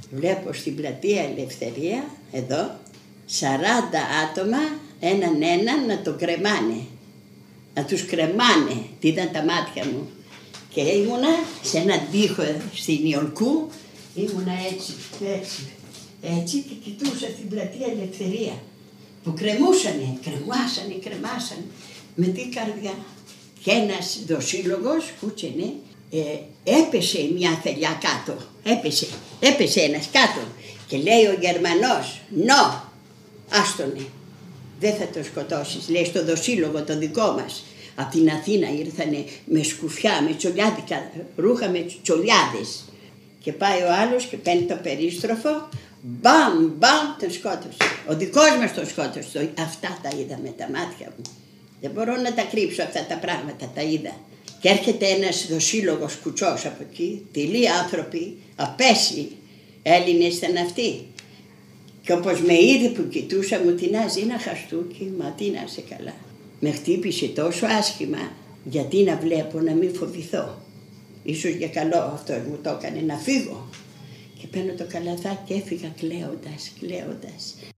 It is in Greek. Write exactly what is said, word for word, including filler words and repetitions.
Βλέπω στην πλατεία Ελευθερία, εδώ, σαράντα άτομα, έναν έναν να τον κρεμάνε. Να τους κρεμάνε, τι ήταν τα μάτια μου. Και ήμουνα σε έναν τοίχο στην Ιολκού, ήμουνα έτσι, έτσι, έτσι και κοιτούσα την πλατεία Ελευθερία. Που κρεμούσανε, κρεμάσανε, κρεμάσανε. Με τι καρδιά. Και ένας δοσύλλογος, κούτσενε, ε, έπεσε μια θελιά κάτω. Έπεσε, έπεσε ένας κάτω. Και λέει ο Γερμανός, νο, άστονε, δεν θα το σκοτώσεις. Λέει στο δοσύλλογο το δικό μας. Από την Αθήνα ήρθανε με σκουφιά, με τσολιάδικα ρούχα, με τσολιάδες. Και πάει ο άλλος και παίρνει το περίστροφο, μπαμ, μπαμ, τον σκότωσε. Ο δικός μας τον σκότωσε. Αυτά τα είδα με τα μάτια μου. Δεν μπορώ να τα κρύψω αυτά τα πράγματα, τα είδα. Και έρχεται ένας δοσύλλογος κουτσός από εκεί, τυλί άνθρωποι, απέσιοι, Έλληνες ήταν αυτοί. Και όπως με είδε που κοιτούσα μου τεινάζει ένα χαστούκι, μα τι να είσαι καλά. Με χτύπησε τόσο άσχημα, γιατί να βλέπω να μην φοβηθώ. Ίσως για καλό αυτό μου το έκανε να φύγω. Και παίρνω το καλαθάκι και έφυγα κλαίοντας, κλαίοντας.